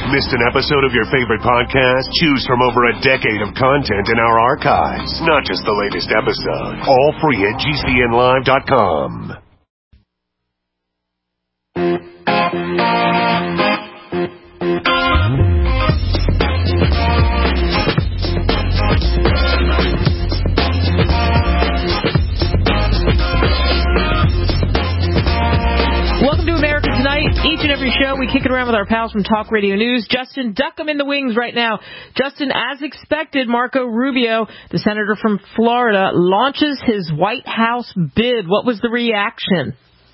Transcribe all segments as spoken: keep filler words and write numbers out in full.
Missed an episode of your favorite podcast? Choose from over a decade of content in our archives, not just the latest episode. All free at G C N live dot com. Each and every show, we kick it around with our pals from Talk Radio News. Justin Duckham in the wings right now. Justin, as expected, Marco Rubio, the senator from Florida, launches his White House bid. What was the reaction?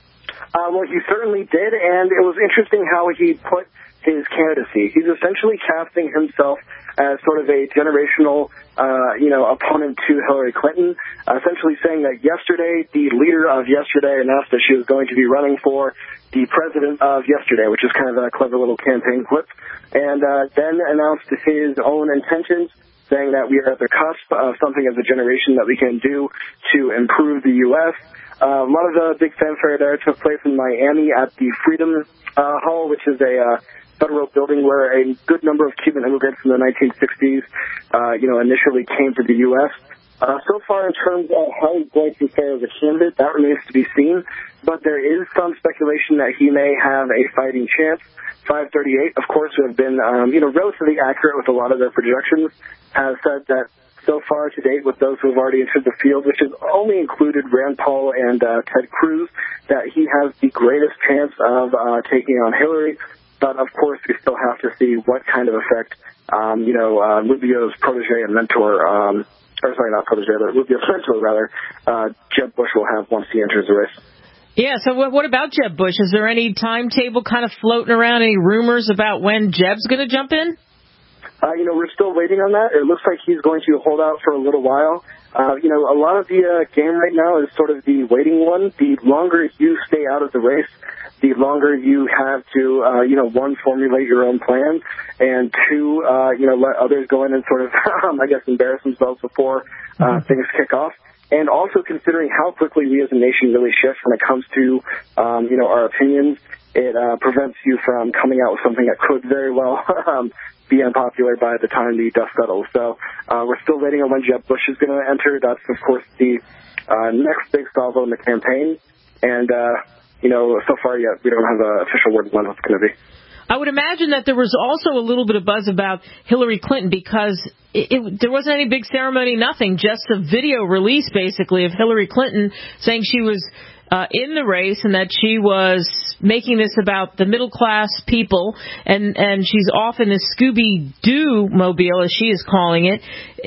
Uh, well, he certainly did, and it was interesting how he put his candidacy. He's essentially casting himself as sort of a generational, uh, you know, opponent to Hillary Clinton, uh, essentially saying that yesterday, the leader of yesterday announced that she was going to be running for the president of yesterday, which is kind of a clever little campaign clip, and uh, then announced his own intentions, saying that we are at the cusp of something as a generation that we can do to improve the U S Uh, a lot of the big fanfare there took place in Miami at the Freedom uh, Hall, which is a uh, federal building where a good number of Cuban immigrants from the nineteen sixties, uh, you know, initially came to the U S Uh, so far, in terms of how he's going to fare as a candidate, that remains to be seen. But there is some speculation that he may have a fighting chance. five thirty-eight, of course, who have been, um, you know, relatively accurate with a lot of their projections, has said that so far to date, with those who have already entered the field, which has only included Rand Paul and uh, Ted Cruz, that he has the greatest chance of uh, taking on Hillary. But, of course, we still have to see what kind of effect, um, you know, uh, Rubio's protege and mentor, um, or sorry, not protege, but Rubio's mentor, rather, uh, Jeb Bush will have once he enters the race. Yeah, so what, what about Jeb Bush? Is there any timetable kind of floating around, any rumors about when Jeb's going to jump in? Uh, you know, we're still waiting on that. It looks like he's going to hold out for a little while. Uh, you know, a lot of the uh, game right now is sort of the waiting one. The longer you stay out of the race, the longer you have to, uh, you know, one, formulate your own plan, and two, uh, you know, let others go in and sort of, I guess, embarrass themselves before uh, things kick off. And also considering how quickly we as a nation really shift when it comes to, um, you know, our opinions, it uh, prevents you from coming out with something that could very well um, be unpopular by the time the dust settles. So uh, we're still waiting on when Jeb Bush is going to enter. That's, of course, the uh, next big salvo in the campaign. And, uh, you know, so far yet, we don't have an official word on when it's going to be. I would imagine that there was also a little bit of buzz about Hillary Clinton because it, it, there wasn't any big ceremony, nothing, just a video release, basically, of Hillary Clinton saying she was uh, in the race and that she was making this about the middle-class people, and, and she's off in this Scooby-Doo mobile, as she is calling it,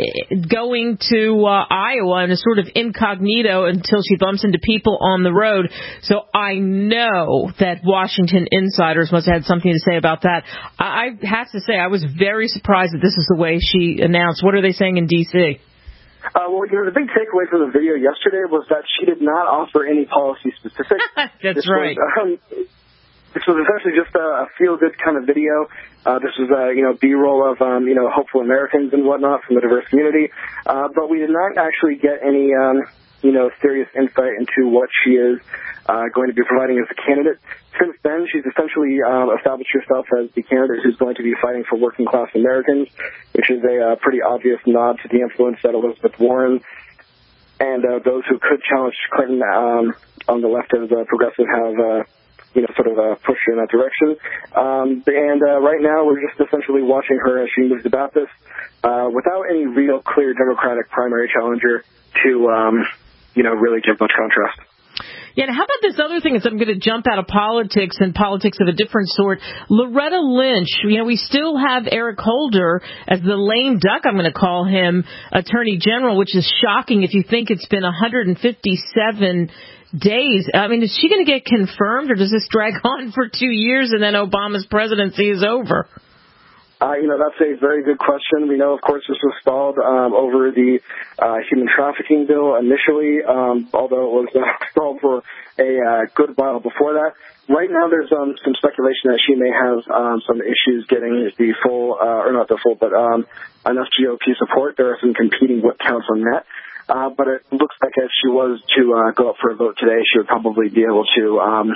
going to uh, Iowa in a sort of incognito until she bumps into people on the road. So I know that Washington insiders must have had something to say about that. I, I have to say, I was very surprised that this is the way she announced. What are they saying in D C? Uh, well, you know, the big takeaway from the video yesterday was that she did not offer any policy specifics. That's this right. Was, um, this was essentially just a, a feel-good kind of video. Uh, this was, uh, you know, B-roll of, um, you know, hopeful Americans and whatnot from the diverse community. Uh, but we did not actually get any, um, you know, serious insight into what she is uh, going to be providing as a candidate. Since then, she's essentially um, established herself as the candidate who's going to be fighting for working-class Americans, which is a uh, pretty obvious nod to the influence that Elizabeth Warren and uh, those who could challenge Clinton um, on the left of the progressive have, uh, you know, sort of uh, pushed her in that direction. Um, and uh, right now, we're just essentially watching her as she moves about this uh, without any real clear Democratic primary challenger to, um, you know, really give much contrast. Yeah, and how about this other thing is I'm going to jump out of politics and politics of a different sort. Loretta Lynch, you know, we still have Eric Holder as the lame duck, I'm going to call him, Attorney General, which is shocking if you think it's been one hundred fifty-seven days. I mean, is she going to get confirmed, or does this drag on for two years and then Obama's presidency is over? Uh, you know, that's a very good question. We know, of course, this was stalled um, over the uh, human trafficking bill initially, um, although it was uh, stalled for a uh, good while before that. Right now, there's um, some speculation that she may have um, some issues getting the full, uh, or not the full, but um, enough G O P support. There are some competing whip counts on that. Uh, but it looks like if she was to uh, go up for a vote today, she would probably be able to, um,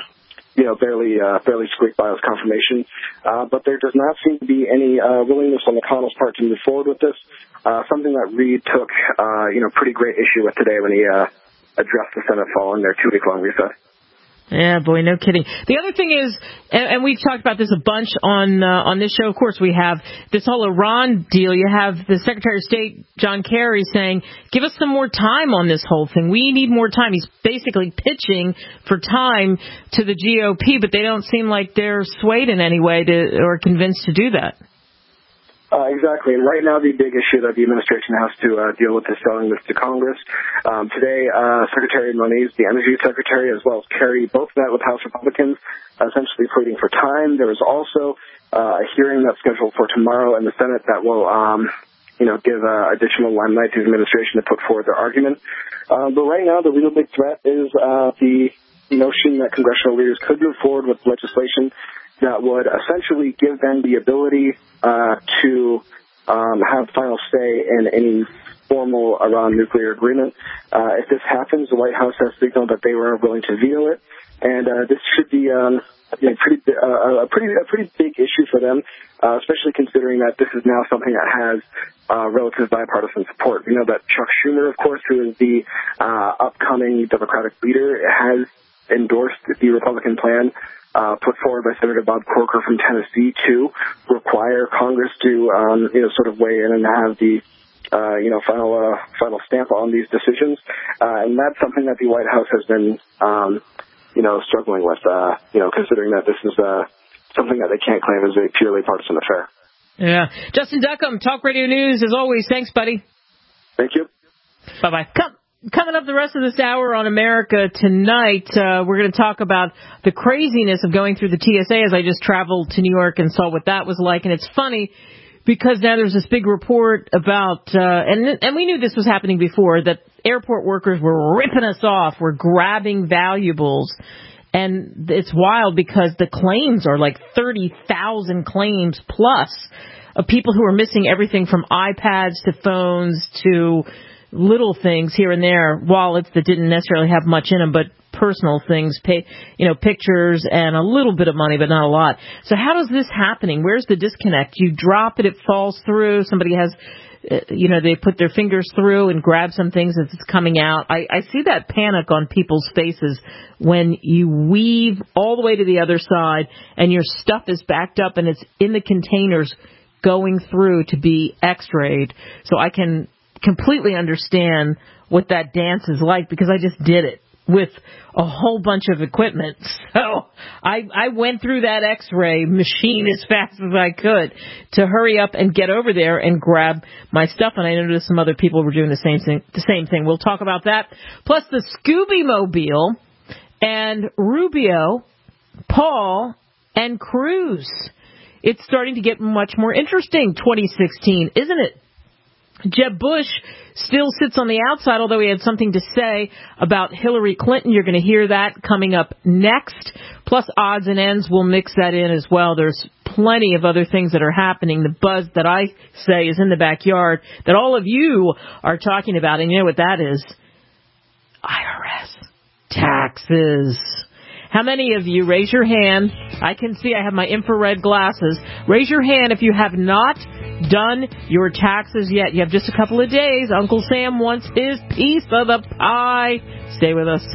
you know, barely uh, barely squeaked by with confirmation. Uh, but there does not seem to be any uh, willingness on McConnell's part to move forward with this, uh, something that Reid took, uh, you know, pretty great issue with today when he uh, addressed the Senate following their two-week-long recess. Yeah, boy, no kidding. The other thing is, and, and we've talked about this a bunch on uh, on this show, of course we have, this whole Iran deal. You have the Secretary of State, John Kerry, saying, give us some more time on this whole thing. We need more time. He's basically pitching for time to the G O P, but they don't seem like they're swayed in any way to, or convinced to do that. Uh, exactly. And right now the big issue that the administration has to uh, deal with is selling this to Congress. Um, today, uh, Secretary Moniz, the Energy Secretary, as well as Kerry, both met with House Republicans, uh, essentially pleading for time. There is also uh, a hearing that's scheduled for tomorrow in the Senate that will, um, you know, give uh, additional limelight to the administration to put forward their argument. Uh, but right now, the real big threat is uh, the notion that congressional leaders could move forward with legislation that would essentially give them the ability uh, to um, have final say in any formal Iran nuclear agreement. Uh, if this happens, the White House has signaled that they were willing to veto it, and uh, this should be um, you know, pretty, uh, a pretty a pretty big issue for them, uh, especially considering that this is now something that has uh, relative bipartisan support. We know that Chuck Schumer, of course, who is the uh, upcoming Democratic leader, has endorsed the Republican plan Uh, put forward by Senator Bob Corker from Tennessee to require Congress to, um, you know, sort of weigh in and have the, uh, you know, final uh, final stamp on these decisions. Uh, and that's something that the White House has been, um, you know, struggling with, uh, you know, considering that this is uh, something that they can't claim as a purely partisan affair. Yeah. Justin Duckham, Talk Radio News, as always. Thanks, buddy. Thank you. Bye-bye. Come. Coming up the rest of this hour on America Tonight, uh, we're going to talk about the craziness of going through the T S A as I just traveled to New York and saw what that was like. And it's funny because now there's this big report about, uh, and, and we knew this was happening before, that airport workers were ripping us off, were grabbing valuables. And it's wild because the claims are like thirty thousand claims plus of people who are missing everything from iPads to phones to little things here and there, wallets that didn't necessarily have much in them, but personal things, pay, you know, pictures and a little bit of money, but not a lot. So how does this happening? Where's the disconnect? You drop it, it falls through. Somebody has, uh, you know, they put their fingers through and grab some things as it's coming out. I, I see that panic on people's faces when you weave all the way to the other side and your stuff is backed up and it's in the containers going through to be x-rayed. So I can completely understand what that dance is like because I just did it with a whole bunch of equipment. So I, I went through that x-ray machine as fast as I could to hurry up and get over there and grab my stuff. And I noticed some other people were doing the same thing. The same thing. We'll talk about that. Plus the Scooby-Mobile and Rubio, Paul, and Cruz. It's starting to get much more interesting, twenty sixteen, isn't it? Jeb Bush still sits on the outside, although he had something to say about Hillary Clinton. You're going to hear that coming up next. Plus odds and ends, we'll mix that in as well. There's plenty of other things that are happening. The buzz that I say is in the backyard that all of you are talking about. And you know what that is? I R S. Taxes. How many of you, raise your hand. I can see I have my infrared glasses. Raise your hand if you have not done your taxes yet. You have just a couple of days. Uncle Sam wants his piece of the pie. Stay with us.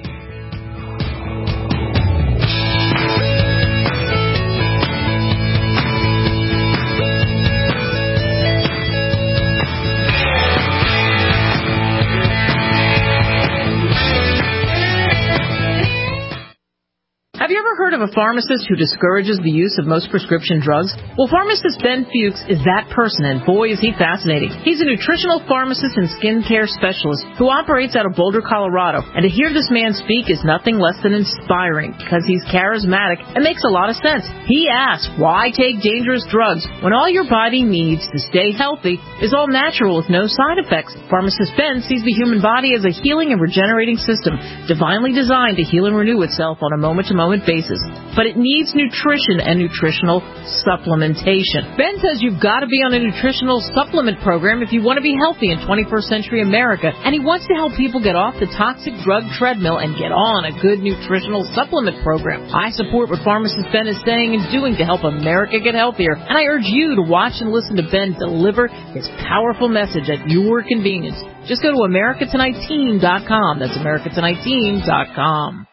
Have you ever heard of a pharmacist who discourages the use of most prescription drugs? Well, pharmacist Ben Fuchs is that person, and boy, is he fascinating. He's a nutritional pharmacist and skincare specialist who operates out of Boulder, Colorado. And to hear this man speak is nothing less than inspiring because he's charismatic and makes a lot of sense. He asks, why take dangerous drugs when all your body needs to stay healthy is all natural with no side effects? Pharmacist Ben sees the human body as a healing and regenerating system, divinely designed to heal and renew itself on a moment-to-moment basis. but it needs nutrition and nutritional supplementation. Ben says you've got to be on a nutritional supplement program if you want to be healthy in twenty-first century America, and he wants to help people get off the toxic drug treadmill and get on a good nutritional supplement program. I support what pharmacist Ben is saying and doing to help America get healthier, and I urge you to watch and listen to Ben deliver his powerful message at your convenience. Just go to America Tonight Team dot com. That's America Tonight Team dot com.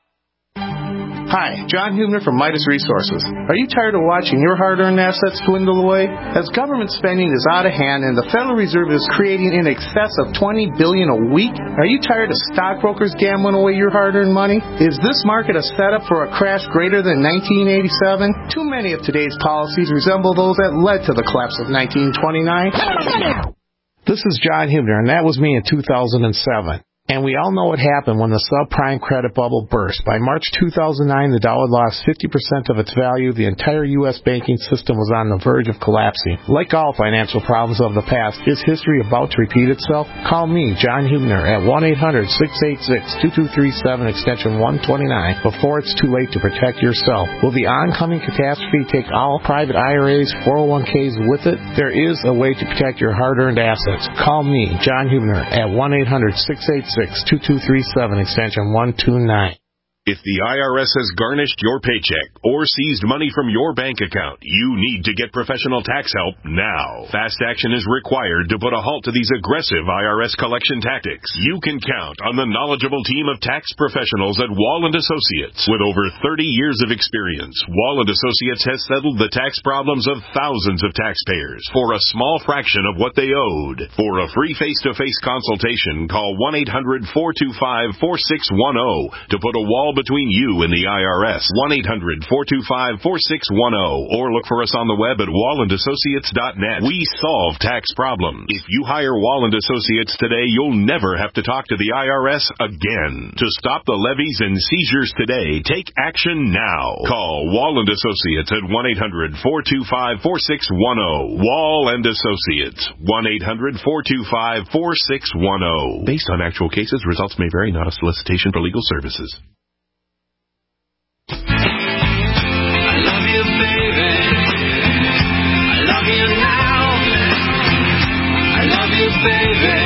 Hi, John Hubner from Midas Resources. Are you tired of watching your hard-earned assets dwindle away? As government spending is out of hand and the Federal Reserve is creating in excess of twenty billion dollars a week, are you tired of stockbrokers gambling away your hard-earned money? Is this market a setup for a crash greater than nineteen eighty-seven? Too many of today's policies resemble those that led to the collapse of nineteen twenty-nine. This is John Hubner, and that was me in two thousand seven. And we all know what happened when the subprime credit bubble burst. By March two thousand nine, the dollar lost fifty percent of its value. The entire U S banking system was on the verge of collapsing. Like all financial problems of the past, is history about to repeat itself? Call me, John Hubner, at one eight hundred, six eight six, two two three seven, extension one twenty-nine, before it's too late to protect yourself. Will the oncoming catastrophe take all private I R As, four oh one Ks with it? There is a way to protect your hard-earned assets. Call me, John Hubner, at one eight hundred, six eight six, two two three seven, extension one two nine. If the I R S has garnished your paycheck or seized money from your bank account, you need to get professional tax help now. Fast action is required to put a halt to these aggressive I R S collection tactics. You can count on the knowledgeable team of tax professionals at Wall and Associates. With over thirty years of experience, Wall and Associates has settled the tax problems of thousands of taxpayers for a small fraction of what they owed. For a free face-to-face consultation, call one eight hundred, four two five, four six one zero to put a wall between you and the I R S. one eight hundred, four two five, four six one zero, or look for us on the web at wall and associates dot net. We solve tax problems. If you hire Wall and Associates today, you'll never have to talk to the I R S again. To stop the levies and seizures today, take action now. Call Wall and Associates at one eight hundred, four two five, four six one zero. Wall and Associates, one eight hundred, four two five, four six one zero. Based on actual cases, results may vary, not a solicitation for legal services. I love you, baby. I love you now. I love you, baby.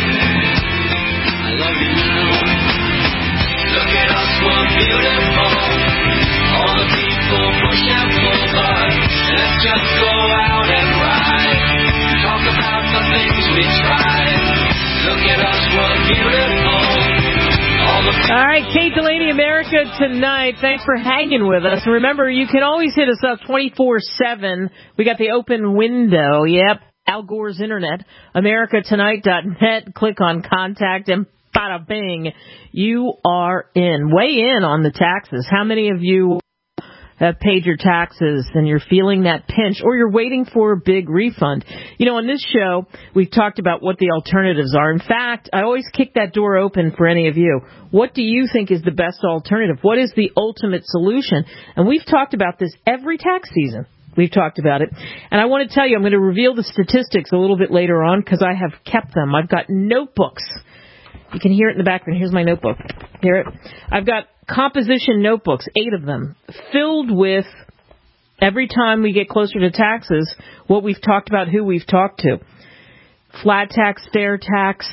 I love you now. Look at us, we're beautiful. All the people push and pull, but let's just go out and ride. Talk about the things we tried. Look at us, we're beautiful. All right, Kate Delaney, America Tonight. Thanks for hanging with us. And remember, you can always hit us up twenty-four seven. We got the open window. Yep, Al Gore's Internet. America Tonight dot net. Click on Contact and bada bing, you are in. Weigh in on the taxes. How many of you have paid your taxes and you're feeling that pinch, or you're waiting for a big refund? You know, on this show, we've talked about what the alternatives are. In fact, I always kick that door open for any of you. What do you think is the best alternative? What is the ultimate solution? And we've talked about this every tax season. We've talked about it. And I want to tell you, I'm going to reveal the statistics a little bit later on because I have kept them. I've got notebooks. You can hear it in the background. Here's my notebook. Hear it? I've got composition notebooks, eight of them, filled with, every time we get closer to taxes, what we've talked about, who we've talked to. Flat tax, fair tax,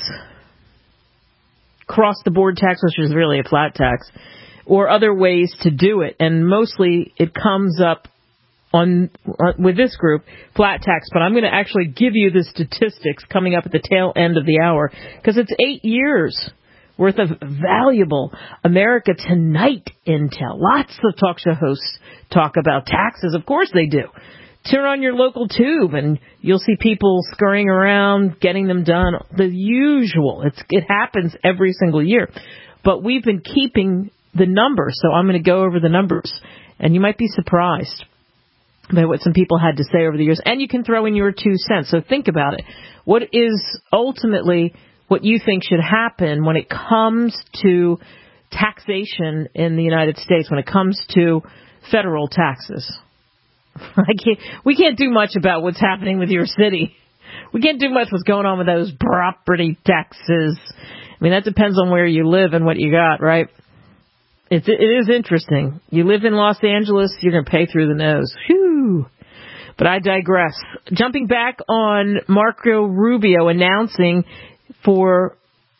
cross-the-board tax, which is really a flat tax, or other ways to do it. And mostly it comes up on uh, with this group, flat tax. But I'm going to actually give you the statistics coming up at the tail end of the hour, because it's eight years worth of valuable America Tonight intel. Lots of talk show hosts talk about taxes. Of course they do. Turn on your local tube and you'll see people scurrying around, getting them done. The usual. It's, it happens every single year. But we've been keeping the numbers, so I'm going to go over the numbers. And you might be surprised by what some people had to say over the years. And you can throw in your two cents. So think about it. What is ultimately what you think should happen when it comes to taxation in the United States, when it comes to federal taxes? I can't, we can't do much about what's happening with your city. We can't do much what's going on with those property taxes. I mean, that depends on where you live and what you got, right? It's, it is interesting. You live in Los Angeles, you're going to pay through the nose. Whew. But I digress. Jumping back on Marco Rubio announcing for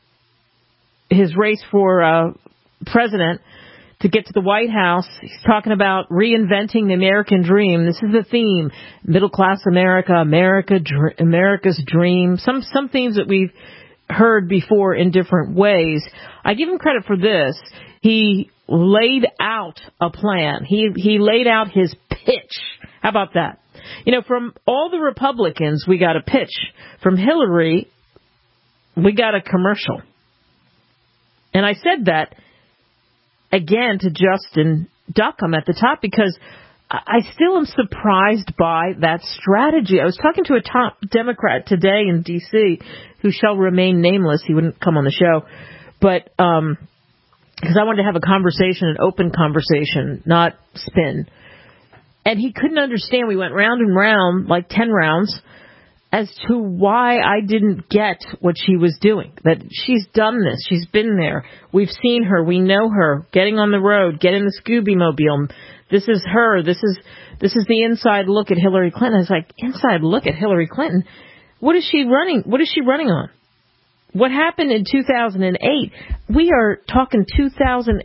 his race for uh, president to get to the White House. He's talking about reinventing the American dream. This is the theme. Middle-class America, America, dr- America's dream. Some, some themes that we've heard before in different ways. I give him credit for this. He laid out a plan. He, he laid out his pitch. How about that? You know, from all the Republicans, we got a pitch. From Hillary, we got a commercial. And I said that again to Justin Duckham at the top because I still am surprised by that strategy. I was talking to a top Democrat today in D C who shall remain nameless. He wouldn't come on the show. But um, because I wanted to have a conversation, an open conversation, not spin. And he couldn't understand. We went round and round, like ten rounds, as to why I didn't get what she was doing. That she's done this. She's been there. We've seen her. We know her. Getting on the road, getting the Scooby-Mobile. This is her. This is this is the inside look at Hillary Clinton. I was like, inside look at Hillary Clinton? What is she running? What is she running on? What happened in two thousand eight? We are talking two thousand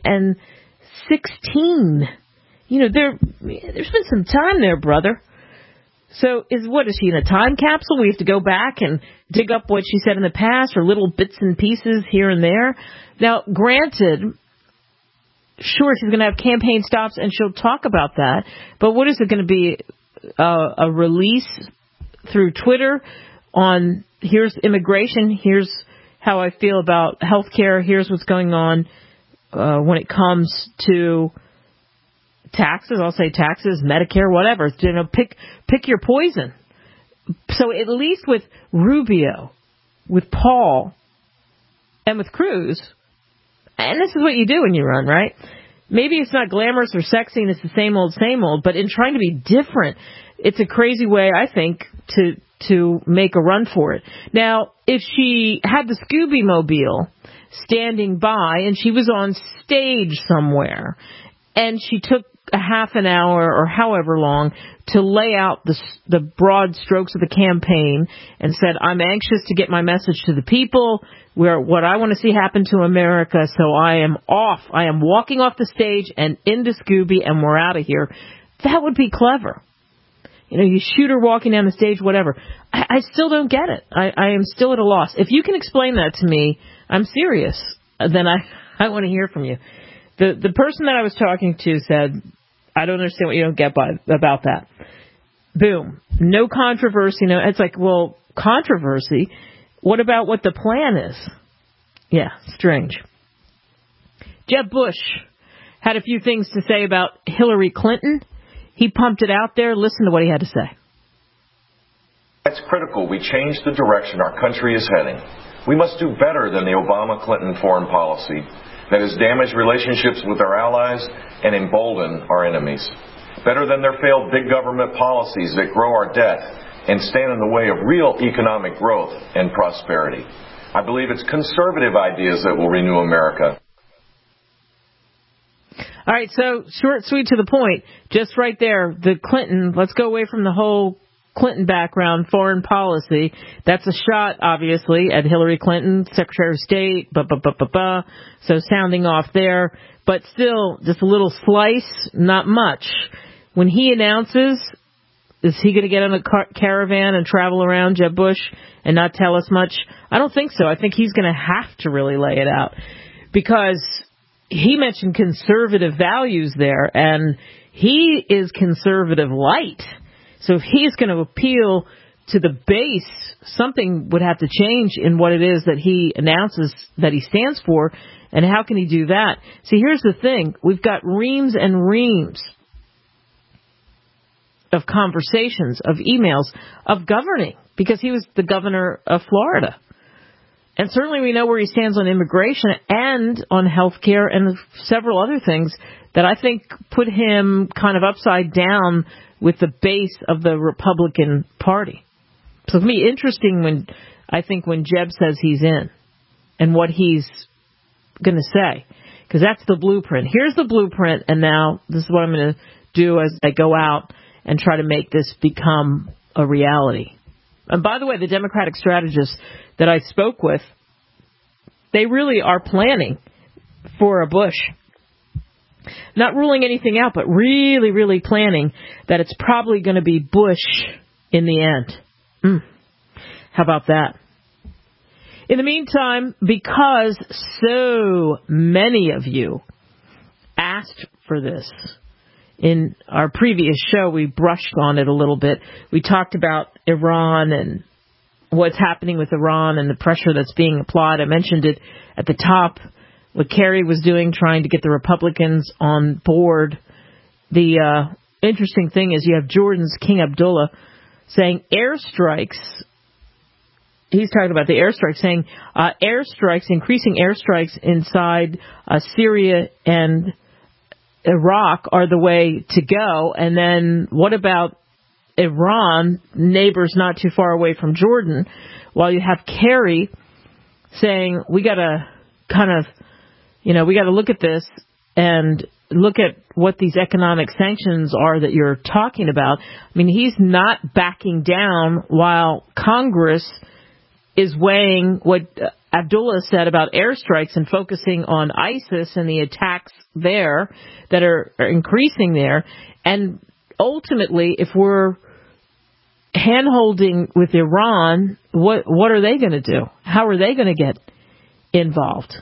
sixteen. You know, there there's been some time there, brother. So is what is she in a time capsule? We have to go back and dig up what she said in the past, or little bits and pieces here and there. Now, granted, sure, she's going to have campaign stops and she'll talk about that. But what is it going to be? Uh, a release through Twitter on here's immigration, here's how I feel about health care, here's what's going on uh, when it comes to taxes. I'll say taxes, Medicare, whatever. You know, pick pick your poison. So at least with Rubio, with Paul, and with Cruz, and this is what you do when you run, right? Maybe it's not glamorous or sexy and it's the same old, same old, but in trying to be different, it's a crazy way, I think, to to make a run for it. Now, if she had the Scooby-Mobile standing by and she was on stage somewhere and she took a half an hour or however long to lay out the, the broad strokes of the campaign and said, I'm anxious to get my message to the people, where what I want to see happen to America, so I am off. I am walking off the stage and into Scooby and we're out of here. That would be clever. You know, you shoot her walking down the stage, whatever. I, I still don't get it. I, I am still at a loss. If you can explain that to me, I'm serious. Then I, I want to hear from you. The the person that I was talking to said, I don't understand what you don't get by about that. Boom. No controversy. No, it's like, well, controversy. What about what the plan is? Yeah, strange. Jeb Bush had a few things to say about Hillary Clinton. He pumped it out there. Listen to what he had to say. It's critical we change the direction our country is heading. We must do better than the Obama-Clinton foreign policy that has damaged relationships with our allies and emboldened our enemies. Better than their failed big government policies that grow our debt and stand in the way of real economic growth and prosperity. I believe it's conservative ideas that will renew America. All right, so short, sweet, to the point. Just right there, the Clinton, let's go away from the whole Clinton background, foreign policy. That's a shot, obviously, at Hillary Clinton, Secretary of State, blah, blah, blah, blah, blah. So sounding off there. But still, just a little slice, not much. When he announces, is he going to get on a car- caravan and travel around, Jeb Bush, and not tell us much? I don't think so. I think he's going to have to really lay it out. Because he mentioned conservative values there, and he is conservative light. So if he's going to appeal to the base, something would have to change in what it is that he announces that he stands for, and how can he do that? See, here's the thing. We've got reams and reams of conversations, of emails, of governing, because he was the governor of Florida. And certainly we know where he stands on immigration and on health care and several other things that I think put him kind of upside down with the base of the Republican Party. So it's going to be interesting when, I think, when Jeb says he's in and what he's going to say. because that's the blueprint. Here's the blueprint, and now this is what I'm going to do as I go out and try to make this become a reality. And by the way, the Democratic strategists that I spoke with, they really are planning for a Bush. Not ruling anything out, but really, really planning that it's probably going to be Bush in the end. Mm. How about that? In the meantime, because so many of you asked for this, in our previous show, we brushed on it a little bit. We talked about Iran and what's happening with Iran and the pressure that's being applied. I mentioned it at the top, what Kerry was doing, trying to get the Republicans on board. The uh, interesting thing is you have Jordan's King Abdullah saying airstrikes. He's talking about the airstrikes, saying uh, airstrikes, increasing airstrikes inside uh, Syria and Iraq are the way to go. And then what about Iran, neighbors not too far away from Jordan? While you have Kerry saying we got to kind of, you know, we got to look at this and look at what these economic sanctions are that you're talking about. I mean, he's not backing down while Congress is weighing what Abdullah said about airstrikes and focusing on ISIS and the attacks there that are, are increasing there. And ultimately, if we're hand-holding with Iran, what what are they going to do? How are they going to get involved?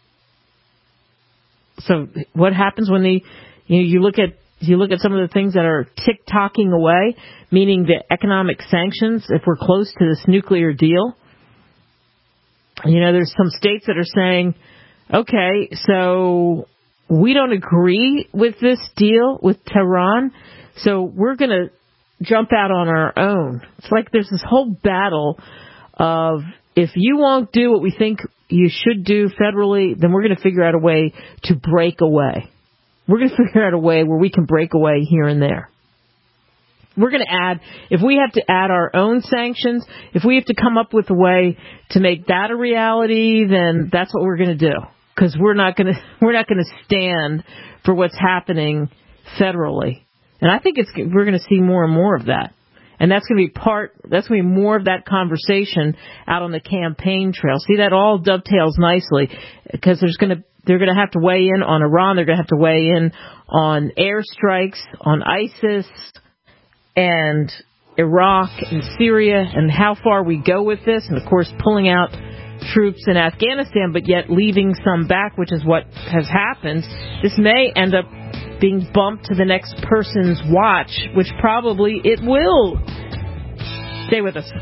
So what happens when the you know, you look at you look at some of the things that are tick-tocking away, meaning the economic sanctions, if we're close to this nuclear deal? You know, there's some states that are saying, okay, so we don't agree with this deal with Tehran, so we're going to jump out on our own. It's like there's this whole battle of if you won't do what we think you should do federally, then we're going to figure out a way to break away. We're going to figure out a way where we can break away here and there. We're going to add, if we have to add our own sanctions, if we have to come up with a way to make that a reality, then that's what we're going to do. Because we're not going to, we're not going to stand for what's happening federally. And I think it's, we're going to see more and more of that. And that's going to be part, that's going to be more of that conversation out on the campaign trail. See, that all dovetails nicely because there's going to, they're going to have to weigh in on Iran. They're going to have to weigh in on airstrikes, on ISIS, and Iraq and Syria, and how far we go with this, and of course pulling out troops in Afghanistan, but yet leaving some back, which is what has happened. This may end up being bumped to the next person's watch, which probably it will. Stay with us.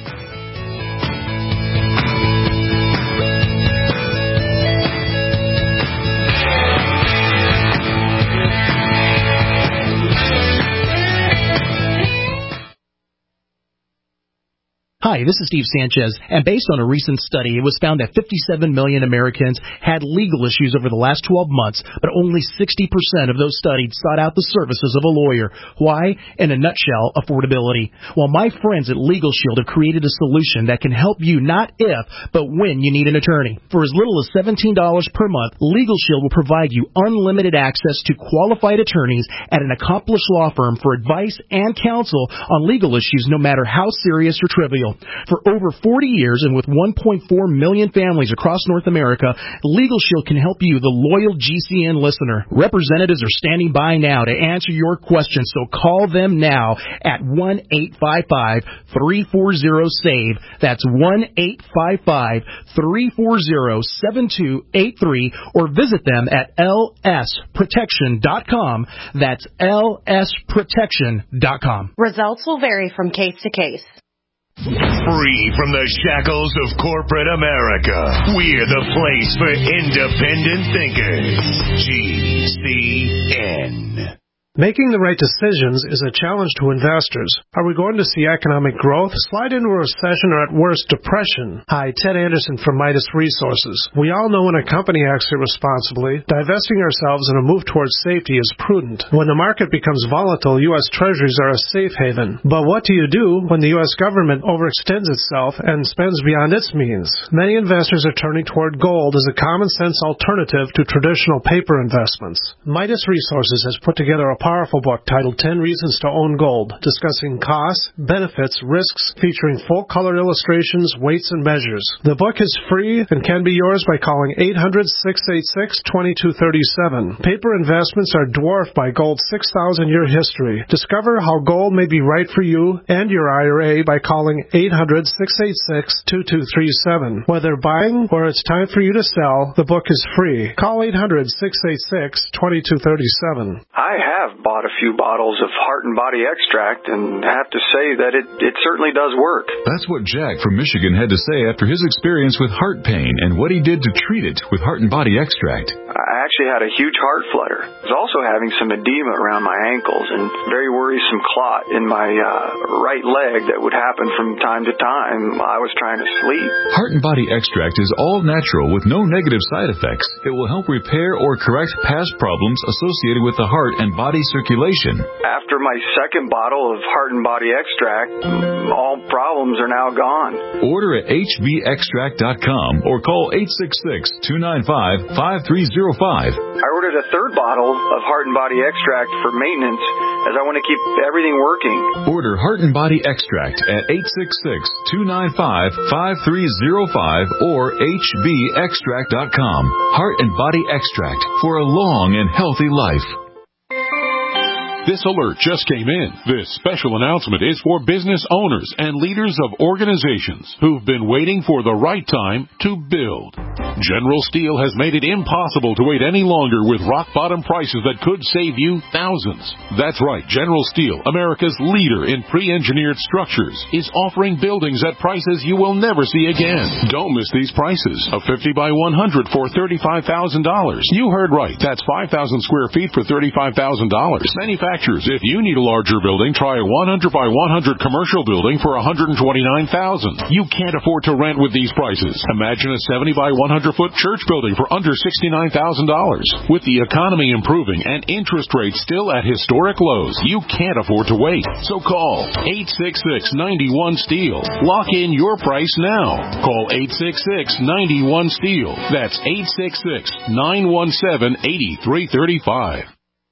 Hi, this is Steve Sanchez, and based on a recent study, it was found that fifty-seven million Americans had legal issues over the last twelve months, but only sixty percent of those studied sought out the services of a lawyer. Why? In a nutshell, affordability. Well, my friends at Legal Shield have created a solution that can help you not if, but when you need an attorney. For as little as seventeen dollars per month, Legal Shield will provide you unlimited access to qualified attorneys at an accomplished law firm for advice and counsel on legal issues, no matter how serious or trivial. For over forty years and with one point four million families across North America, Legal Shield can help you, the loyal G C N listener. Representatives are standing by now to answer your questions, so call them now at one eight five five, three four zero, S A V E. That's one eight five five, three four zero, seven two eight three, or visit them at L S protection dot com. That's L S protection dot com. Results will vary from case to case. Free from the shackles of corporate America, we're the place for independent thinkers. G C N. Making the right decisions is a challenge to investors. Are we going to see economic growth, slide into a recession, or at worst, depression? Hi, Ted Anderson from Midas Resources. We all know when a company acts irresponsibly, divesting ourselves in a move towards safety is prudent. When the market becomes volatile, U S Treasuries are a safe haven. But what do you do when the U S government overextends itself and spends beyond its means? Many investors are turning toward gold as a common-sense alternative to traditional paper investments. Midas Resources has put together a powerful book titled ten Reasons to Own Gold, discussing costs, benefits, risks, featuring full-color illustrations, weights, and measures. The book is free and can be yours by calling eight hundred, six eight six, two two three seven. Paper investments are dwarfed by gold's six thousand year history. Discover how gold may be right for you and your I R A by calling eight hundred, six eight six, two two three seven. Whether buying or it's time for you to sell, the book is free. Call eight hundred, six eight six, two two three seven. I have bought a few bottles of Heart and Body Extract and have to say that it, it certainly does work. That's what Jack from Michigan had to say after his experience with heart pain and what he did to treat it with Heart and Body Extract. I actually had a huge heart flutter. I was also having some edema around my ankles and very worrisome clot in my uh, right leg that would happen from time to time while I was trying to sleep. Heart and Body Extract is all natural with no negative side effects. It will help repair or correct past problems associated with the heart and body circulation. After my second bottle of Heart and Body Extract, all problems are now gone. Order at H B extract dot com or call eight six six, two nine five, five three zero five. I ordered a third bottle of Heart and Body Extract for maintenance as I want to keep everything working. Order Heart and Body Extract at eight six six, two nine five, five three zero five or H B extract dot com. Heart and Body Extract for a long and healthy life. This alert just came in. This special announcement is for business owners and leaders of organizations who've been waiting for the right time to build. General Steel has made it impossible to wait any longer with rock-bottom prices that could save you thousands. That's right, General Steel, America's leader in pre-engineered structures, is offering buildings at prices you will never see again. Don't miss these prices. A fifty by one hundred for thirty-five thousand dollars. You heard right. That's five thousand square feet for thirty-five thousand dollars. Manufacturers, if you need a larger building, try a one hundred by one hundred commercial building for one hundred twenty-nine thousand dollars. You can't afford to rent with these prices. Imagine a seventy by one hundred foot church building for under sixty-nine thousand dollars. With the economy improving and interest rates still at historic lows, you can't afford to wait. So call eight six six, nine one, STEEL. Lock in your price now. Call eight six six, nine one, STEEL. That's eight six six, nine one seven, eight three three five.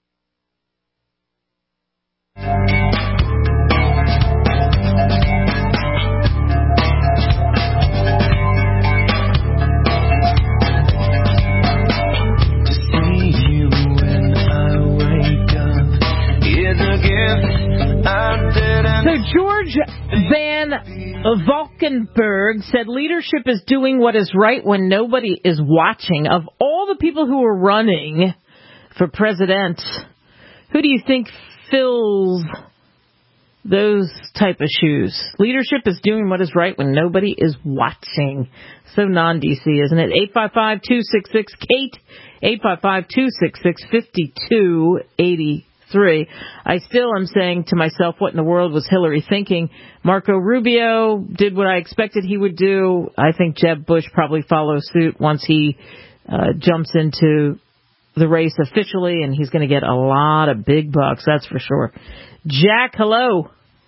So George Van Valkenburg said leadership is doing what is right when nobody is watching. Of all the people who are running for president, who do you think fills those type of shoes? Leadership is doing what is right when nobody is watching. So non-D C, isn't it? eight five five, two six six, Kate, eight five five, two six six, five two eight three. I still am saying to myself, what in the world was Hillary thinking? Marco Rubio did what I expected he would do. I think Jeb Bush probably follows suit once he uh, jumps into the race officially, and he's going to get a lot of big bucks, that's for sure. Jack, hello.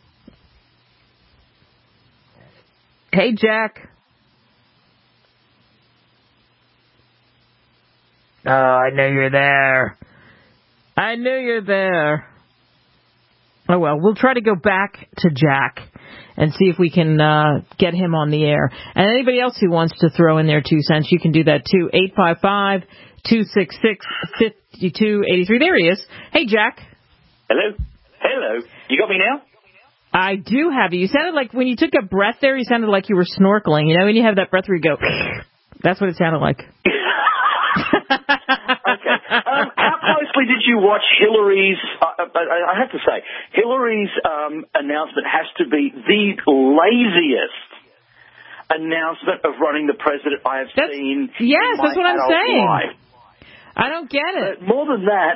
Hey, Jack. Oh, I know you're there. I knew you're there. Oh, well, we'll try to go back to Jack and see if we can uh, get him on the air. And anybody else who wants to throw in their two cents, you can do that too. eight five five, two six six, five two eight three. There he is. Hey, Jack. Hello. Hello. You got me now? I do have you. You sounded like when you took a breath there, you sounded like you were snorkeling. You know, when you have that breath where you go, that's what it sounded like. Okay. Um, how closely did you watch Hillary's, uh, I, I have to say, Hillary's um, announcement has to be the laziest announcement of running the president I have that's, seen yes, in my that's what I'm adult saying. life. I don't get it. But more than that,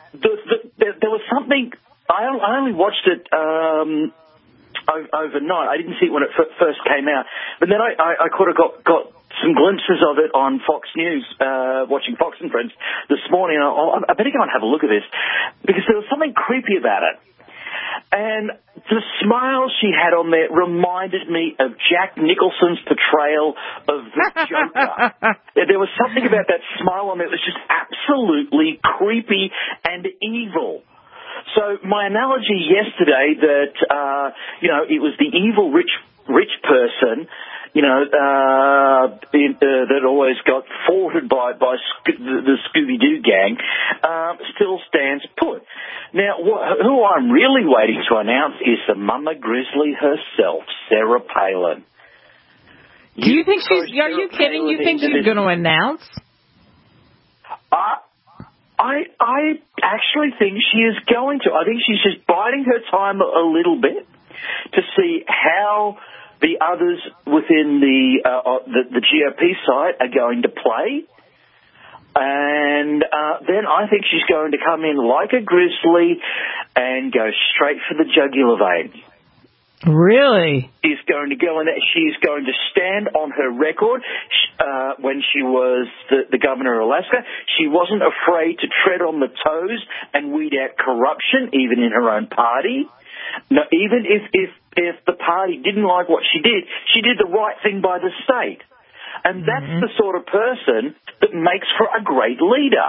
the, the, there, there was something. I, I only watched it um, overnight. I didn't see it when it f- first came out, but then I, I, I could have got got. some glimpses of it on Fox News, uh, watching Fox and Friends this morning. I, I better go and have a look at this because there was something creepy about it. And the smile she had on there reminded me of Jack Nicholson's portrayal of the Joker. There was something about that smile on there that was just absolutely creepy and evil. So my analogy yesterday that, uh, you know, it was the evil rich rich person, you know, uh, in, uh, that always got thwarted by, by Sco- the, the Scooby-Doo gang, uh, still stands put. Now, wh- who I'm really waiting to announce is the Mama Grizzly herself, Sarah Palin. Do you, you think she's, are you kidding? You think she's going to announce? Uh, I, I actually think she is going to. I think she's just biding her time a, a little bit to see how the others within the, uh, the the G O P side are going to play. And uh, then I think she's going to come in like a grizzly and go straight for the jugular vein. Really? She's going to go in there. She's going to stand on her record. Uh, when she was the, the governor of Alaska, she wasn't afraid to tread on the toes and weed out corruption, even in her own party. No, even if, if, if the party didn't like what she did, she did the right thing by the state. And that's mm-hmm. the sort of person that makes for a great leader.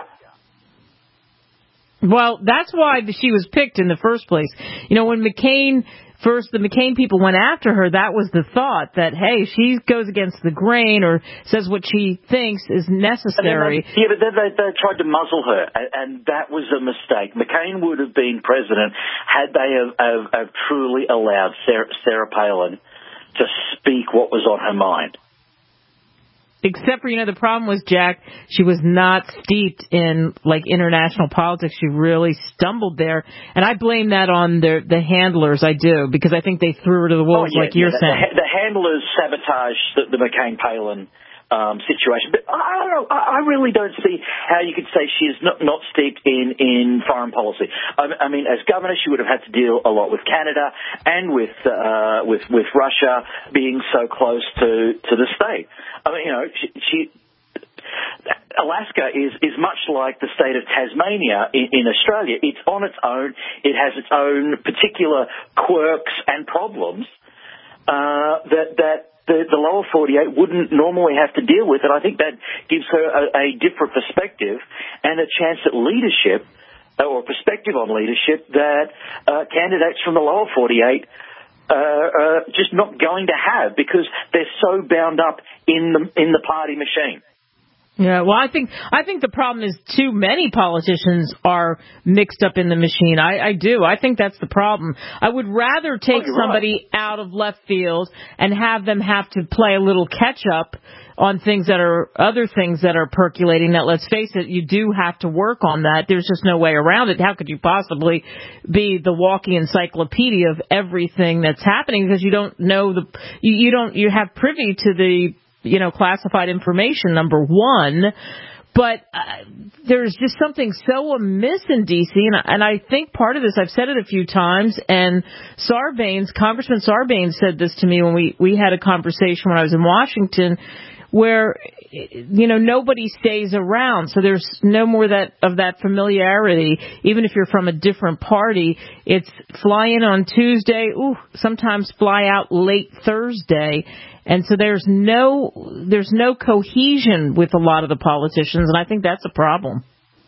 Well, that's why she was picked in the first place. You know, when McCain... First, the McCain people went after her. That was the thought that, hey, she goes against the grain or says what she thinks is necessary. They, yeah, but then they, they tried to muzzle her, and, and that was a mistake. McCain would have been president had they have, have, have truly allowed Sarah, Sarah Palin to speak what was on her mind. Except for, you know, the problem was, Jack, she was not steeped in, like, international politics. She really stumbled there. And I blame that on the, the handlers, I do, because I think they threw her to the wolves, oh, yeah, like you're yeah, saying. The, the handlers sabotaged the, the McCain-Palin um, situation. But I, I don't know, I really don't see how you could say she is not, not steeped in, in foreign policy. I, I mean, as governor, she would have had to deal a lot with Canada and with uh, with with Russia being so close to, to the state. I mean, you know, she, she Alaska is, is much like the state of Tasmania in, in Australia. It's on its own. It has its own particular quirks and problems uh, that that the, the lower forty-eight wouldn't normally have to deal with. And I think that gives her a, a different perspective and a chance at leadership or a perspective on leadership that uh, candidates from the lower forty-eight Uh, uh, just not going to have because they're so bound up in the in the party machine. Yeah, well, I think I think the problem is too many politicians are mixed up in the machine. I, I do. I think that's the problem. I would rather take oh, somebody right. out of left field and have them have to play a little catch up on things that are other things that are percolating that, let's face it, you do have to work on that. There's just no way around it. How could you possibly be the walking encyclopedia of everything that's happening because you don't know the you, you don't you have privy to the you know classified information, number one. But uh, there's just something so amiss in D C, and, and I think part of this, I've said it a few times, and Sarbanes, Congressman Sarbanes said this to me when we, we had a conversation when I was in Washington, where, you know, nobody stays around. So there's no more that of that familiarity. Even if you're from a different party, it's fly in on Tuesday, ooh, sometimes fly out late Thursday. And so there's no there's no cohesion with a lot of the politicians, and I think that's a problem.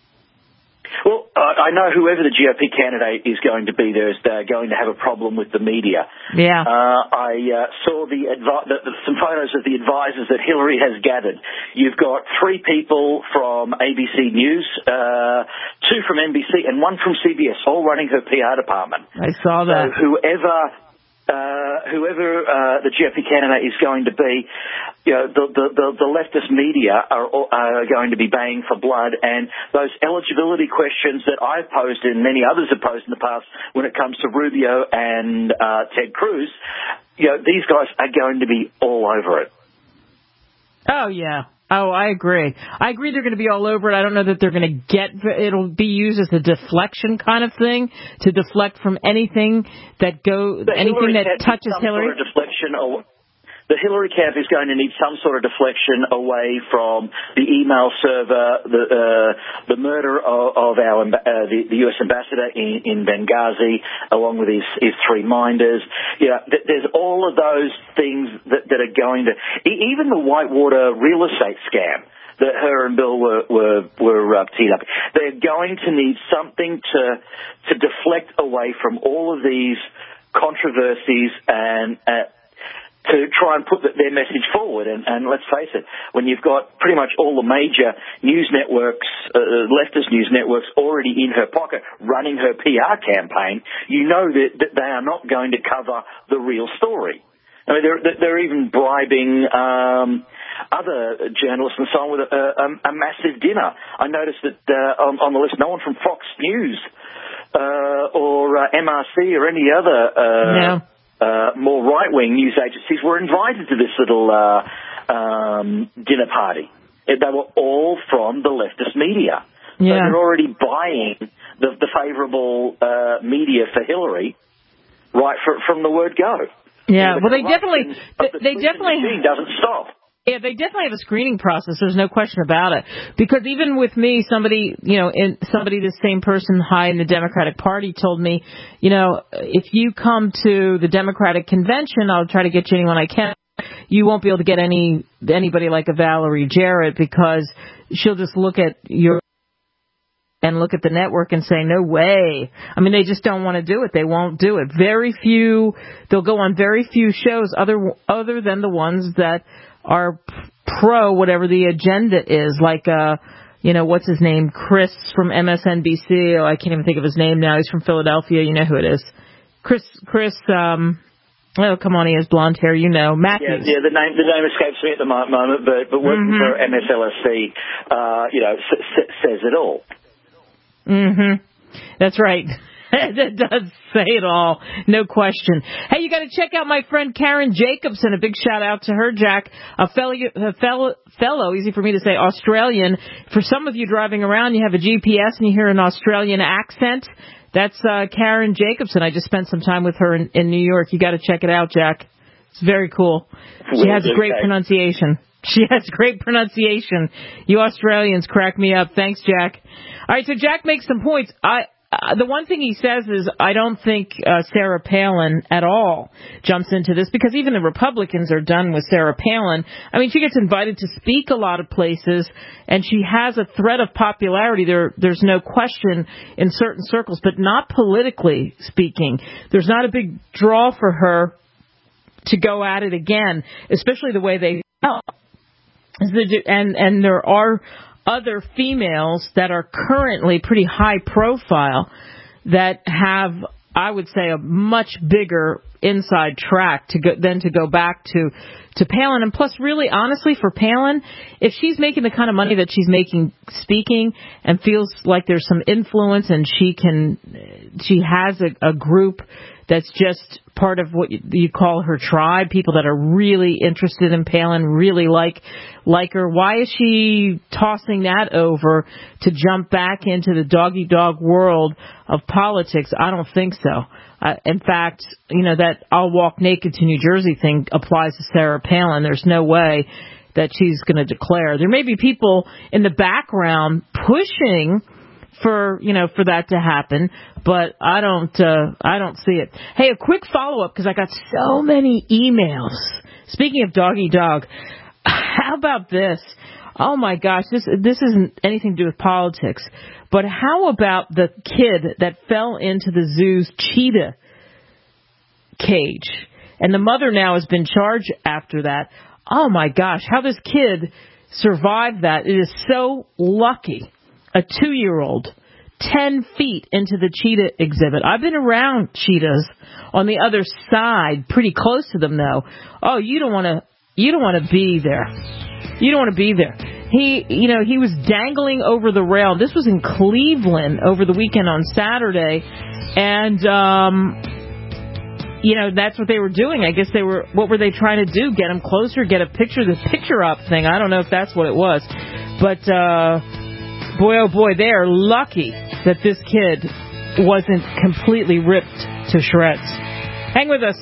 Well, uh, I know whoever the G O P candidate is going to be there is uh, going to have a problem with the media. Yeah. Uh, I uh, saw the, advi- the, the some photos of the advisors that Hillary has gathered. You've got three people from A B C News, uh, two from N B C, and one from C B S, all running her P R department. I saw that. So whoever... Uh, whoever uh, the G O P candidate is going to be, you know, the, the, the, the leftist media are, are going to be baying for blood, and those eligibility questions that I've posed and many others have posed in the past when it comes to Rubio and uh, Ted Cruz, you know, these guys are going to be all over it. Oh, yeah. Oh, I agree. I agree they're going to be all over it. I don't know that they're going to get, it'll be used as a deflection kind of thing, to deflect from anything that go, The anything Hillary that touches some Hillary. Sort of deflection or, the Hillary camp is going to need some sort of deflection away from the email server, the uh, the murder of, of our uh, the, the U S ambassador in, in Benghazi, along with his, his three minders. You know, th- there's all of those things that, that are going to, even the Whitewater real estate scam that her and Bill were were, were uh, teed up. They're going to need something to to deflect away from all of these controversies and. Uh, to try and put their message forward. And, and let's face it, when you've got pretty much all the major news networks, uh, leftist news networks already in her pocket running her P R campaign, you know that, that they are not going to cover the real story. I mean, they're, they're even bribing um, other journalists and so on with a, a, a massive dinner. I noticed that uh, on, on the list, no one from Fox News uh, or uh, M R C or any other uh, no. uh, more right-wing news agencies were invited to this little uh, um, dinner party. They were all from the leftist media. Yeah. So they're already buying the, the favourable uh, media for Hillary right for, from the word go. Yeah, the well, they definitely, the they definitely doesn't stop. Yeah, they definitely have a screening process. There's no question about it. Because even with me, somebody, you know, in, somebody, the same person high in the Democratic Party told me, you know, if you come to the Democratic convention, I'll try to get you anyone I can. You won't be able to get any anybody like a Valerie Jarrett because she'll just look at your and look at the network and say, no way. I mean, they just don't want to do it. They won't do it. Very few, they'll go on very few shows other other than the ones that are pro whatever the agenda is, like, uh, you know, what's his name? Chris from M S N B C. Oh, I can't even think of his name now. He's from Philadelphia. You know who it is. Chris, Chris, um, oh, come on, he has blonde hair, you know. Matthews. Yeah, yeah, the name the name escapes me at the moment, but, but working Mm-hmm. for M S L S C, uh, you know, s- s- says it all. Mm-hmm. That's right. That does say it all. No question. Hey, you got to check out my friend Karen Jacobson. A big shout out to her, Jack. A fellow, a fellow, fellow, easy for me to say, Australian. For some of you driving around, you have a G P S and you hear an Australian accent. That's uh, Karen Jacobson. I just spent some time with her in, in New York. You got to check it out, Jack. It's very cool. She has a great pronunciation. She has great pronunciation. You Australians crack me up. Thanks, Jack. All right, so Jack makes some points. I uh, the one thing he says is I don't think uh, Sarah Palin at all jumps into this because even the Republicans are done with Sarah Palin. I mean, she gets invited to speak a lot of places, and she has a threat of popularity. There, there's no question in certain circles, but not politically speaking. There's not a big draw for her to go at it again, especially the way they felt. And and there are other females that are currently pretty high profile that have, I would say, a much bigger inside track to go than to go back to to Palin. And plus, really, honestly, for Palin, if she's making the kind of money that she's making speaking and feels like there's some influence and she can, she has a, a group that's just part of what you, you call her tribe, people that are really interested in Palin, really like like her. Why is she tossing that over to jump back into the dog-eat-dog world of politics? I don't think so. Uh, in fact, you know, that I'll walk naked to New Jersey thing applies to Sarah Palin. There's no way that she's going to declare. There may be people in the background pushing for, you know, for that to happen, but I don't, uh, I don't see it. Hey, a quick follow-up, because I got so many emails. Speaking of doggy dog, how about this? Oh my gosh, this, this isn't anything to do with politics, but how about the kid that fell into the zoo's cheetah cage? And the mother now has been charged after that. Oh my gosh, how this kid survived that. It is so lucky. A two-year-old, ten feet into the cheetah exhibit. I've been around cheetahs on the other side, pretty close to them, though. Oh, you don't want to, you don't want to be there. You don't want to be there. He, you know, he was dangling over the rail. This was in Cleveland over the weekend on Saturday, and um, you know, that's what they were doing. I guess they were, what were they trying to do? Get him closer, get a picture, this picture op thing. I don't know if that's what it was. But, uh, boy, oh boy, they are lucky that this kid wasn't completely ripped to shreds. Hang with us.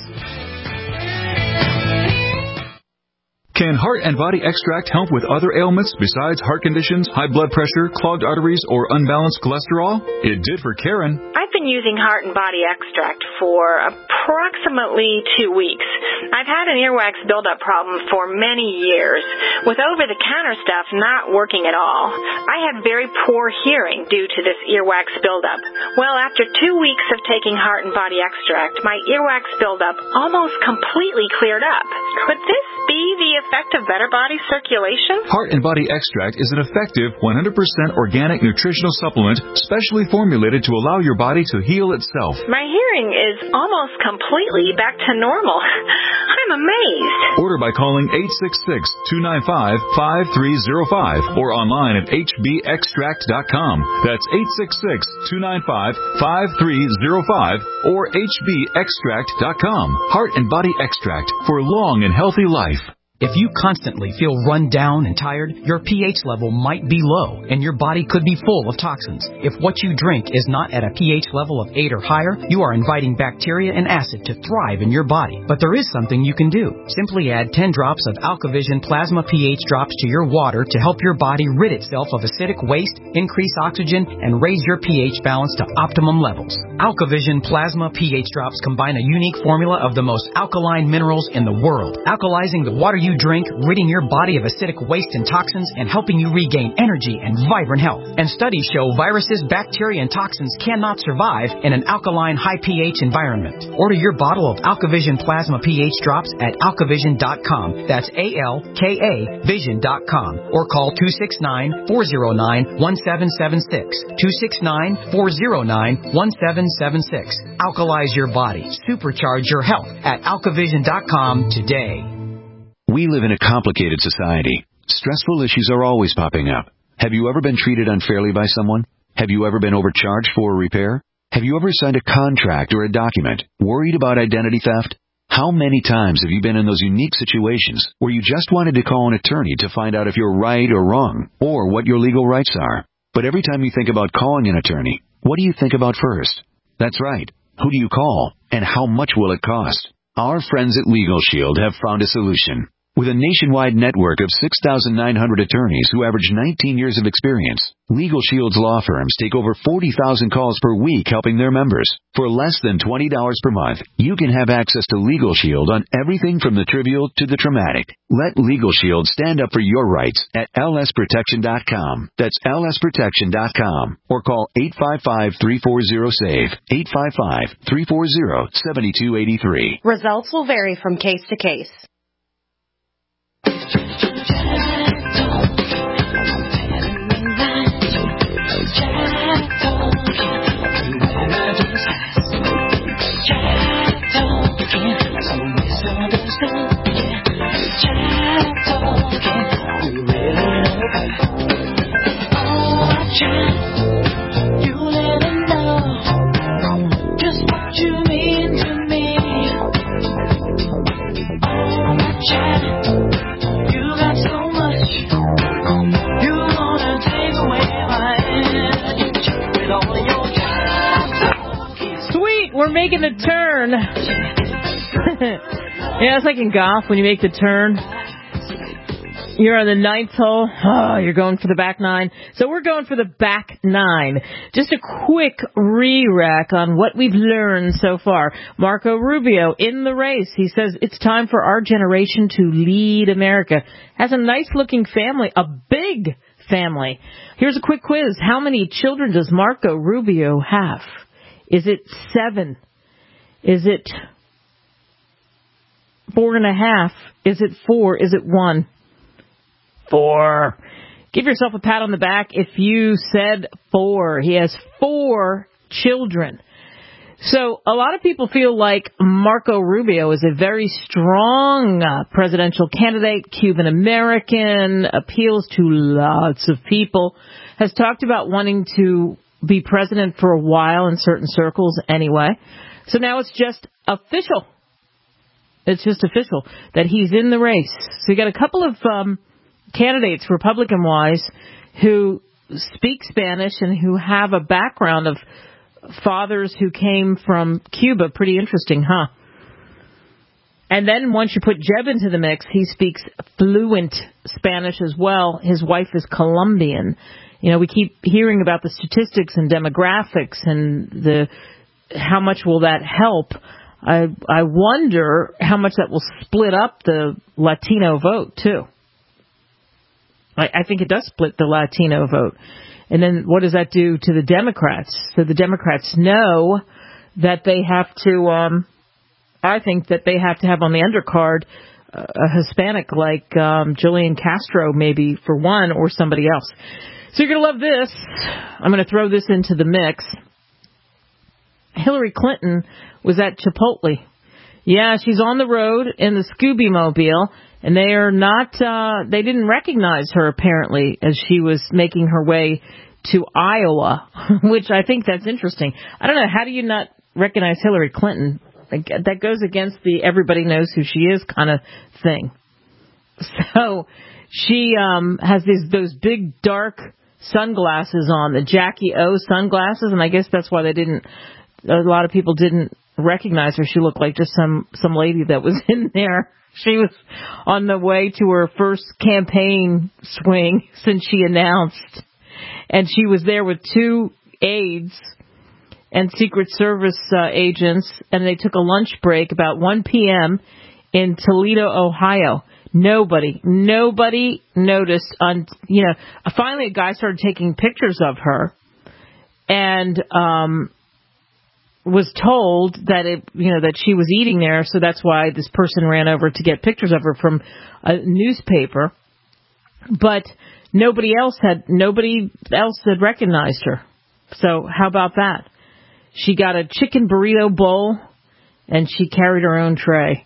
Can Heart and Body Extract help with other ailments besides heart conditions, high blood pressure, clogged arteries, or unbalanced cholesterol? It did for Karen. I've been using Heart and Body Extract for approximately two weeks. I've had an earwax buildup problem for many years, with over-the-counter stuff not working at all. I had very poor hearing due to this earwax buildup. Well, after two weeks of taking Heart and Body Extract, my earwax buildup almost completely cleared up. Could this be the effect of better body circulation? Heart and Body Extract is an effective one hundred percent organic nutritional supplement specially formulated to allow your body to heal itself. My hearing is almost completely back to normal. I'm amazed. Order by calling eight six six, two nine five, five three zero five or online at h b extract dot com. That's eight six six, two nine five, five three zero five or h b extract dot com. Heart and Body Extract for long and healthy life. If you constantly feel run down and tired, your pH level might be low and your body could be full of toxins. If what you drink is not at a pH level of eight or higher, you are inviting bacteria and acid to thrive in your body. But there is something you can do. Simply add ten drops of AlkaVision Plasma pH drops to your water to help your body rid itself of acidic waste, increase oxygen, and raise your pH balance to optimum levels. AlkaVision Plasma pH drops combine a unique formula of the most alkaline minerals in the world, alkalizing the water you you drink, ridding your body of acidic waste and toxins, and helping you regain energy and vibrant health. And studies show viruses, bacteria, and toxins cannot survive in an alkaline, high pH environment. Order your bottle of AlkaVision Plasma pH drops at alkavision dot com. That's A L K A vision dot com. Or call two six nine, four zero nine, one seven seven six. two six nine, four zero nine, one seven seven six. Alkalize your body. Supercharge your health at alkavision dot com today. We live in a complicated society. Stressful issues are always popping up. Have you ever been treated unfairly by someone? Have you ever been overcharged for a repair? Have you ever signed a contract or a document worried about identity theft? How many times have you been in those unique situations where you just wanted to call an attorney to find out if you're right or wrong, or what your legal rights are? But every time you think about calling an attorney, what do you think about first? That's right. Who do you call, and how much will it cost? Our friends at Legal Shield have found a solution. With a nationwide network of six thousand nine hundred attorneys who average nineteen years of experience, Legal Shield's law firms take over forty thousand calls per week helping their members. For less than twenty dollars per month, you can have access to Legal Shield on everything from the trivial to the traumatic. Let Legal Shield stand up for your rights at L S protection dot com. That's L S protection dot com. Or call eight five five, three four zero, S A V E, eight five five, three four zero, seven two eight three. Results will vary from case to case. We're making the turn. Yeah, it's like in golf when you make the turn. You're on the ninth hole. Oh, you're going for the back nine. So we're going for the back nine. Just a quick re-rack on what we've learned so far. Marco Rubio in the race. He says it's time for our generation to lead America. Has a nice-looking family, a big family. Here's a quick quiz. How many children does Marco Rubio have? Is it seven? Is it four and a half? Is it four? Is it one? Four. Give yourself a pat on the back if you said four. He has four children. So a lot of people feel like Marco Rubio is a very strong uh, presidential candidate, Cuban American, appeals to lots of people, has talked about wanting to be president for a while in certain circles anyway. So now it's just official. It's just official that he's in the race. So you got a couple of um, candidates, Republican-wise, who speak Spanish and who have a background of fathers who came from Cuba. Pretty interesting, huh? And then once you put Jeb into the mix, he speaks fluent Spanish as well. His wife is Colombian. You know, we keep hearing about the statistics and demographics and the how much will that help. I I wonder how much that will split up the Latino vote, too. I, I think it does split the Latino vote. And then what does that do to the Democrats? So the Democrats know that they have to, um, I think that they have to have on the undercard uh, a Hispanic like um, Julian Castro, maybe, for one, or somebody else. So you're going to love this. I'm going to throw this into the mix. Hillary Clinton was at Chipotle. Yeah, she's on the road in the Scooby Mobile, and they are not, uh, they didn't recognize her apparently as she was making her way to Iowa, which I think that's interesting. I don't know, how do you not recognize Hillary Clinton? That goes against the everybody knows who she is kind of thing. So she um, has these those big dark sunglasses on, the Jackie O sunglasses, and I guess that's why they didn't. A lot of people didn't recognize her. She looked like just some, some lady that was in there. She was on the way to her first campaign swing since she announced. And she was there with two aides and Secret Service uh, agents, and they took a lunch break about one p.m. in Toledo, Ohio. Nobody, nobody noticed. On, you know, finally a guy started taking pictures of her, and um, was told that it, you know, that she was eating there, so that's why this person ran over to get pictures of her from a newspaper. But nobody else had nobody else had recognized her. So how about that? She got a chicken burrito bowl, and she carried her own tray.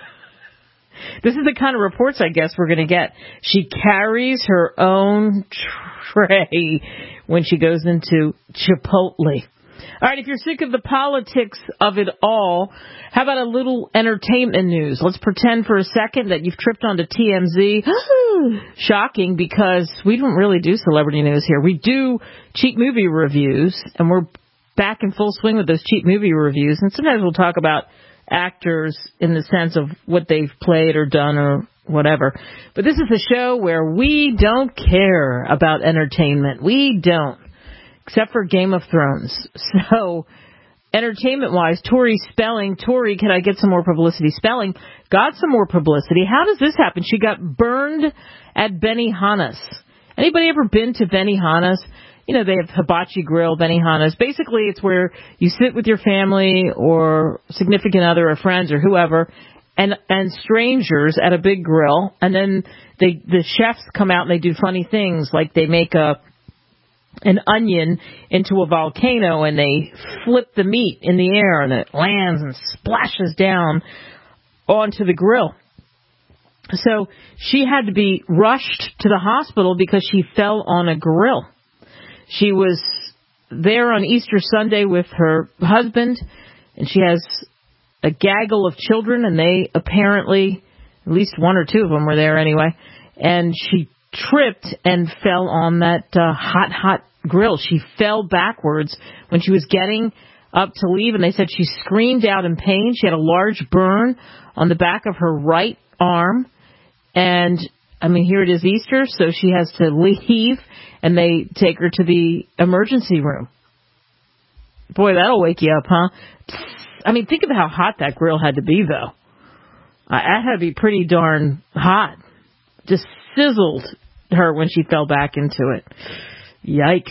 This is the kind of reports I guess we're going to get. She carries her own tray when she goes into Chipotle. All right, if you're sick of the politics of it all, how about a little entertainment news? Let's pretend for a second that you've tripped onto T M Z. Shocking, because we don't really do celebrity news here. We do cheap movie reviews, and we're back in full swing with those cheap movie reviews. And sometimes we'll talk about actors in the sense of what they've played or done or whatever. But this is a show where we don't care about entertainment. We don't. Except for Game of Thrones. So, entertainment-wise, Tori Spelling. Tori, can I get some more publicity? Spelling got some more publicity. How does this happen? She got burned at Benihana's. Anybody ever been to Benihana's? You know, they have hibachi grill, Benihana's. Basically, it's where you sit with your family or significant other or friends or whoever and and strangers at a big grill. And then they the chefs come out and they do funny things, like they make a an onion into a volcano and they flip the meat in the air and it lands and splashes down onto the grill. So she had to be rushed to the hospital because she fell on a grill. She was there on Easter Sunday with her husband, and she has a gaggle of children, and they apparently, at least one or two of them were there anyway, and she tripped and fell on that uh, hot, hot grill. She fell backwards when she was getting up to leave, and they said she screamed out in pain. She had a large burn on the back of her right arm, and, I mean, here it is Easter, so she has to leave, and they take her to the emergency room. Boy, that'll wake you up, huh? I mean, think of how hot that grill had to be, though. Uh, that had to be pretty darn hot. Just sizzled her when she fell back into it. Yikes.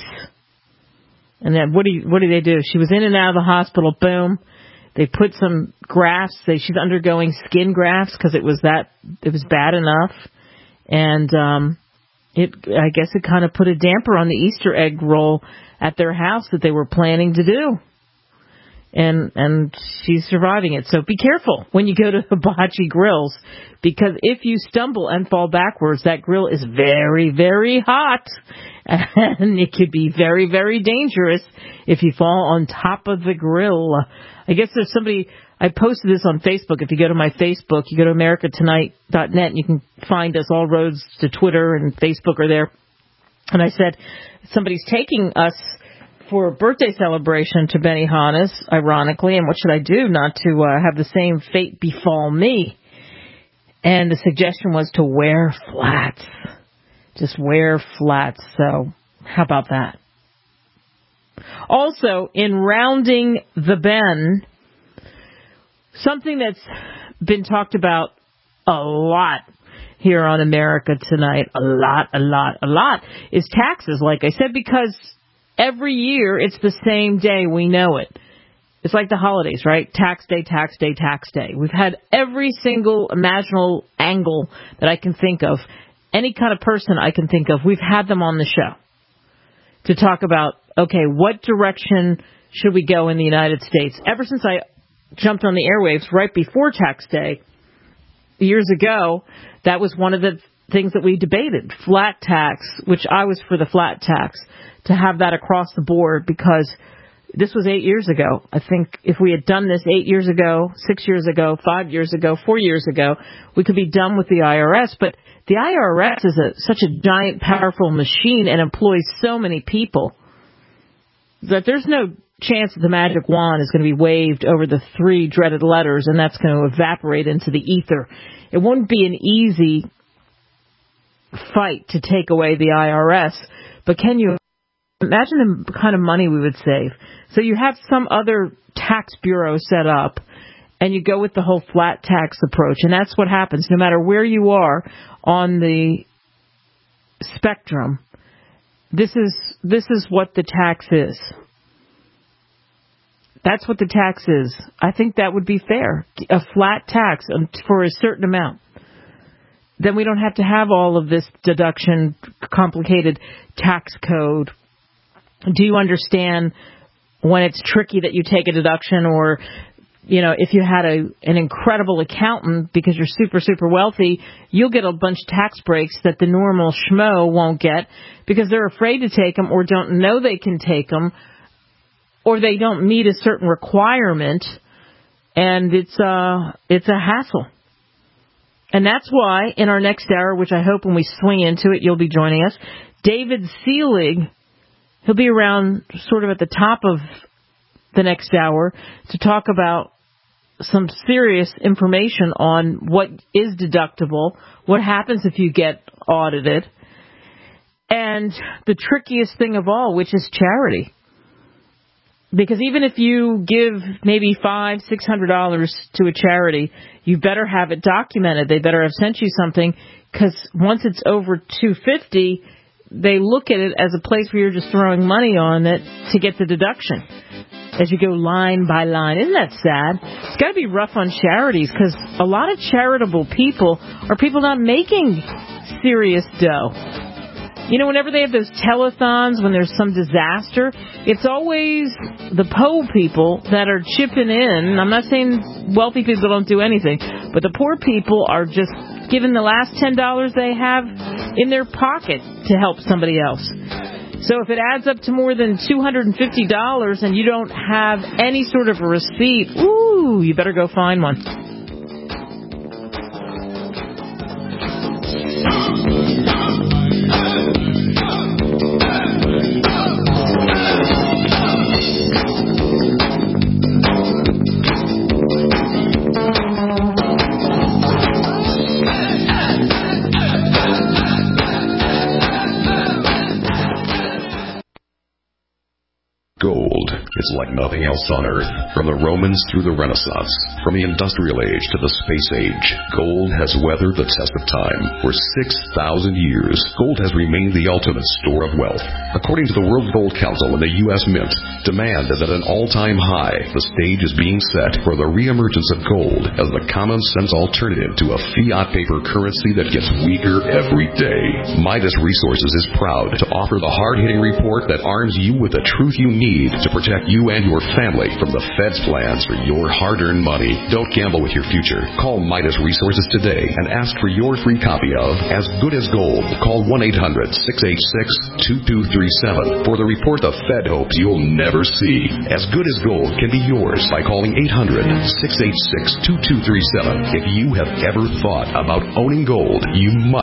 And then what do you, what do they do? She was in and out of the hospital. Boom. They put some grafts. They, she's undergoing skin grafts because it was that, it was bad enough. And um, it, I guess it kind of put a damper on the Easter egg roll at their house that they were planning to do. and and she's surviving it. So be careful when you go to Hibachi Grills, because if you stumble and fall backwards, that grill is very, very hot, and it could be very, very dangerous if you fall on top of the grill. I guess there's somebody, I posted this on Facebook. If you go to my Facebook, you go to america tonight dot net, and you can find us. All roads to Twitter and Facebook are there. And I said, somebody's taking us for a birthday celebration to Benihana's, ironically, and what should I do not to uh, have the same fate befall me? And the suggestion was to wear flats. Just wear flats. So how about that? Also, in rounding the bend, something that's been talked about a lot here on America Tonight, a lot, a lot, a lot, is taxes, like I said, because every year it's the same day. We know it. It's like the holidays, right? Tax day, tax day, tax day. We've had every single imaginable angle that I can think of, any kind of person I can think of. We've had them on the show to talk about, okay, what direction should we go in the United States? Ever since I jumped on the airwaves right before tax day years ago, that was one of the things that we debated, flat tax, which I was for the flat tax, to have that across the board, because this was eight years ago. I think if we had done this eight years ago, six years ago, five years ago, four years ago, we could be done with the I R S. But the I R S is a, such a giant, powerful machine and employs so many people that there's no chance that the magic wand is going to be waved over the three dreaded letters and that's going to evaporate into the ether. It wouldn't be an easy fight to take away the I R S, but can you imagine the kind of money we would save? So you have some other tax bureau set up, and you go with the whole flat tax approach, and that's what happens. No matter where you are on the spectrum, this is this is what the tax is. That's what the tax is. I think that would be fair. A flat tax for a certain amount. Then we don't have to have all of this deduction, complicated tax code. Do you understand when it's tricky that you take a deduction, or, you know, if you had a an incredible accountant because you're super, super wealthy, you'll get a bunch of tax breaks that the normal schmo won't get because they're afraid to take them or don't know they can take them, or they don't meet a certain requirement, and it's uh it's a hassle. And that's why in our next hour, which I hope when we swing into it, you'll be joining us, David Seelig, he'll be around sort of at the top of the next hour to talk about some serious information on what is deductible, what happens if you get audited, and the trickiest thing of all, which is charity. Because even if you give maybe five, six hundred dollars to a charity, you better have it documented. They better have sent you something, because once it's over two fifty, they look at it as a place where you're just throwing money on it to get the deduction. As you go line by line, isn't that sad? It's got to be rough on charities, because a lot of charitable people are people not making serious dough. You know, whenever they have those telethons, when there's some disaster, it's always the poor people that are chipping in. I'm not saying wealthy people don't do anything, but the poor people are just giving the last ten dollars they have in their pocket to help somebody else. So if it adds up to more than two hundred fifty dollars and you don't have any sort of a receipt, ooh, you better go find one. Gold is like nothing else on Earth. From the Romans through the Renaissance, from the Industrial Age to the Space Age, gold has weathered the test of time. For six thousand years, gold has remained the ultimate store of wealth. According to the World Gold Council and the U S Mint, demand is at an all-time high. The stage is being set for the reemergence of gold as the common-sense alternative to a fiat paper currency that gets weaker every day. Midas Resources is proud to offer the hard-hitting report that arms you with the truth you need to protect protect you and your family from the Fed's plans for your hard-earned money. Don't gamble with your future. Call Midas Resources today and ask for your free copy of As Good as Gold. Call one eight hundred, six eight six, two two three seven for the report the Fed hopes you'll never see. As Good as Gold can be yours by calling eight hundred, six eight six, two two three seven. If you have ever thought about owning gold, you must